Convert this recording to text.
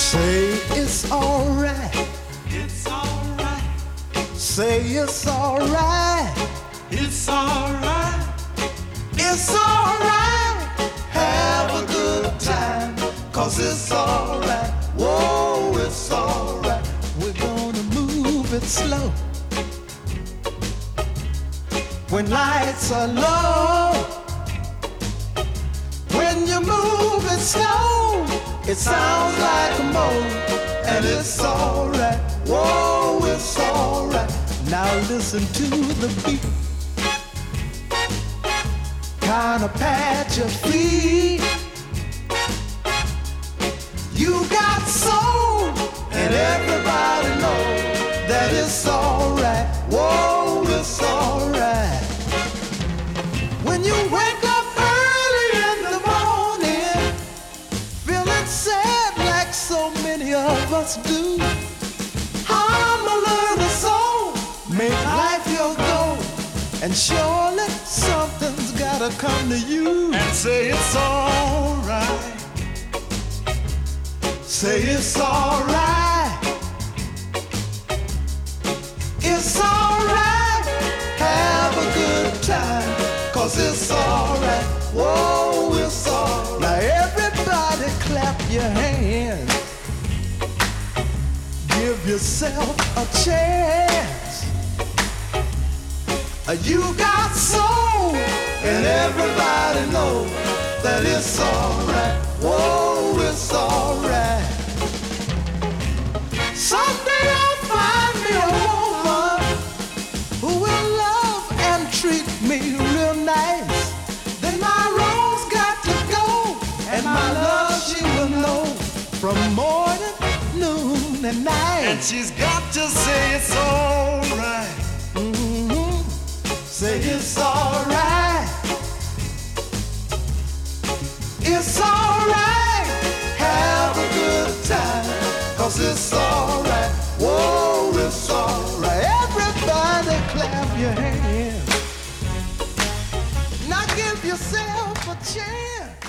Say it's alright. It's alright. Say it's alright. It's alright. It's alright. Have a good time, 'cause it's alright. Whoa, it's alright. We're gonna move it slow. When lights are low, when you move it slow, it sounds like a moan, and it's alright. Whoa, it's alright. Now listen to the beat. Kinda pat your feet. You got soul, and everybody knows that it's alright. Whoa, it's alright. When you wake up early in the morning, feeling sad like so many of us do, hum a little soul, make life your goal, and surely something's gotta come to you. And say it's alright. Say it's alright. It's alright. Have a good time, 'cause it's alright. Whoa, it's alright. Now everybody clap your hands. Give yourself a chance. You got soul, and everybody knows that it's alright. Whoa, it's alright. Someday I'll find me a woman who will love and treat me real nice. Then my road's got to go, and my love she will know from morning, noon, and night. And she's got to say it's alright. Say it's alright. It's alright. Have a good time, 'cause it's alright. Whoa, it's alright. Everybody clap your hands. Now give yourself a chance.